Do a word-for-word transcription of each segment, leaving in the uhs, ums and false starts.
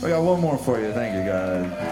I got one more for you. Thank you, guys.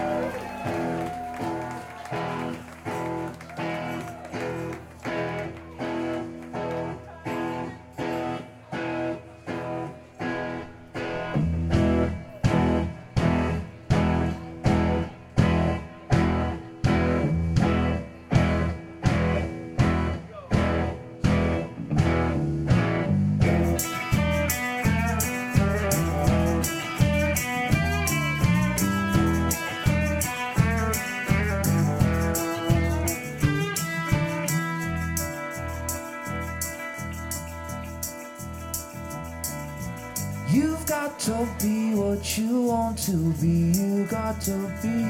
You've got to be what you want to be, you got to be.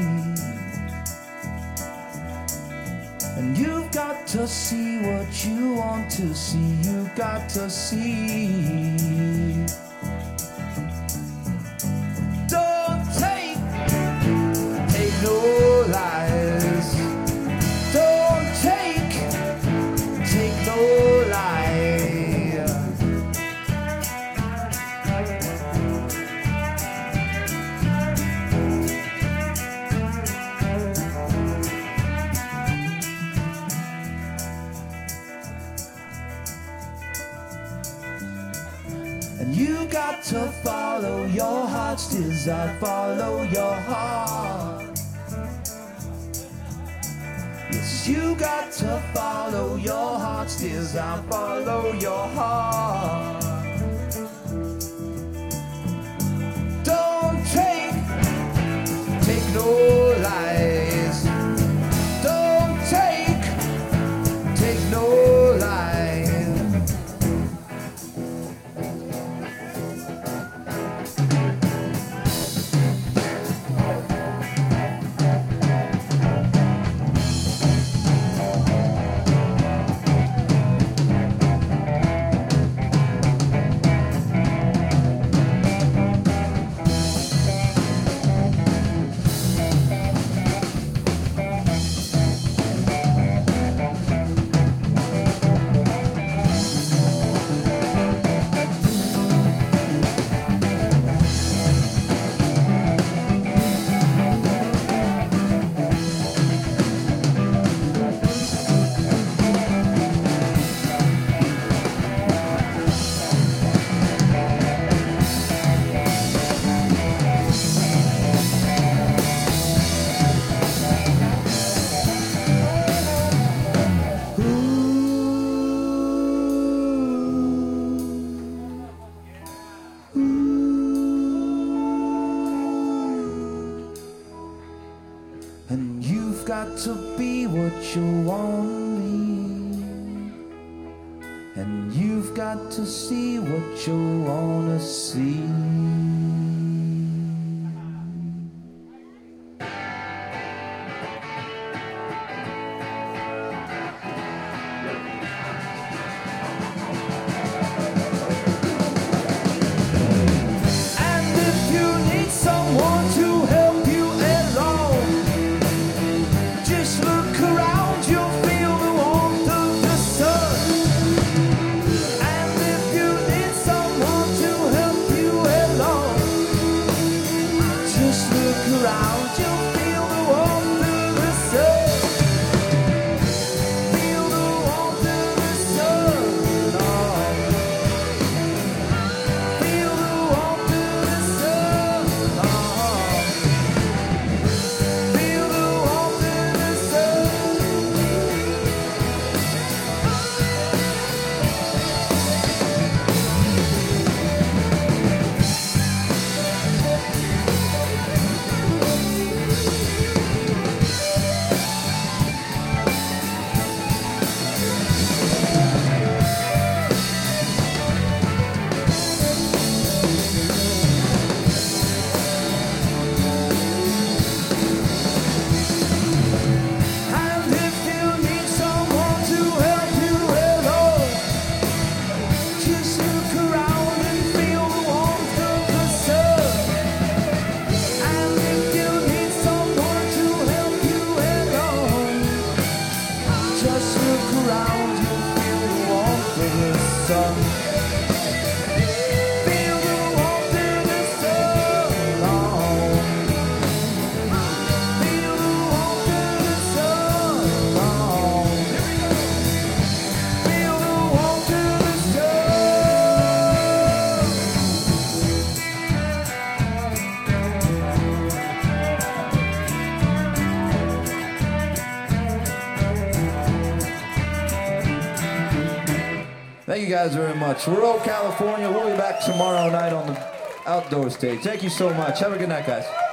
And you've got to see what you want to see, you got to see. Don't take, take no lies. Don't take, take no lies. And you got to follow your heart's desire, follow your heart. Yes, you got to follow your heart's desire, follow your heart. Don't take, take no lies. Don't take, take no lies. And you've got to be what you want to be. And you've got to see what you want to see. And if you need someone to help you along, just look around, you'll feel the warmth of the sun. And if you need someone to help you along, just look around, you'll feel the warmth of the sun. Feel the warmth of the sun. Oh. Feel the warmth of the sun. Oh. Feel the warmth of the sun. Thank you guys very much. Rural California. We'll be back tomorrow night on the outdoor stage. Thank you so much. Have a good night, guys.